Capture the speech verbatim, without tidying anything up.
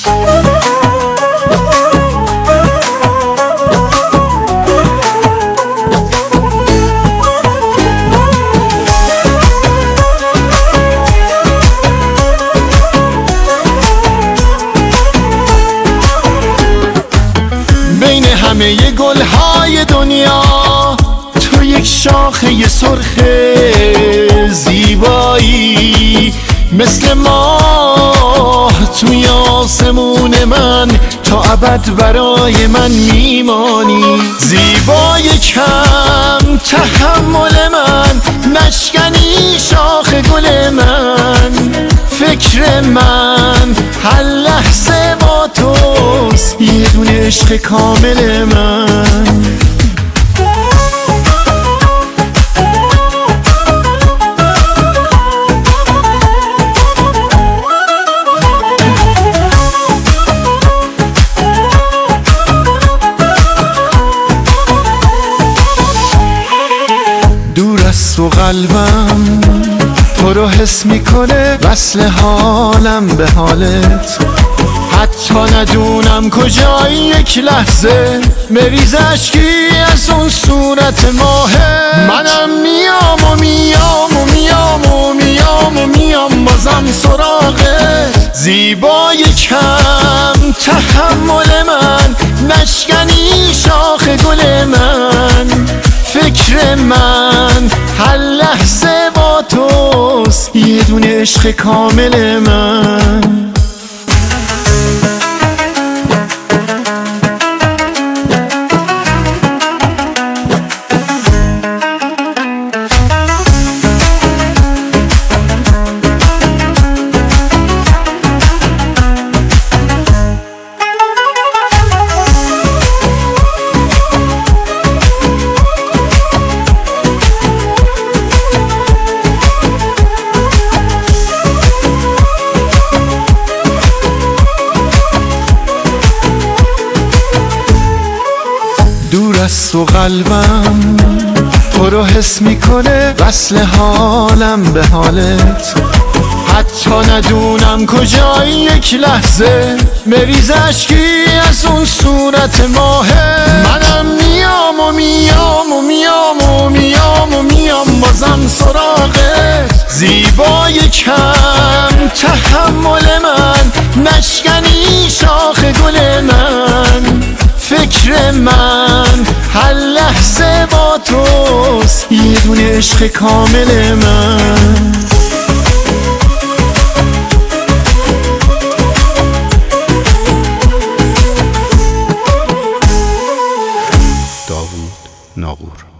بین همه گلهای دنیا تو یک شاخه سرخ زیبایی، مثل ماه توی آسمون من تا ابد برای من میمانی. زیبای کم تحمل من، نشکنی شاخ گل من. فکر من هر لحظه با توست، یه دونه عشق کامل من. دور از تو قلبم تو رو حس میکنه، وصل حالم به حالت. حتی ندونم کجایی یک لحظه مریز اشکی از اون صورت ماهت. منم میام و میام و میام و میام و میام بازم سراغت. زیبای کم تحمل من، نشکنی شاخ گل من. فکر من هر لحظه با توست، یه دونه عشق کامل من. دور از تو قلبم تو رو حس میکنه، وصل حالم به حالت. حتی ندونم کجایی یک لحظه مریز اشکی از اون صورت ماهت. منم میام و میام و میام و میام و میام بازم سراغت. زیبای کم تحمل من، نشکنی شاخ گل من. فکر من هر لحظه با توست، یه دونه عشق کامل من. داوود ناقور.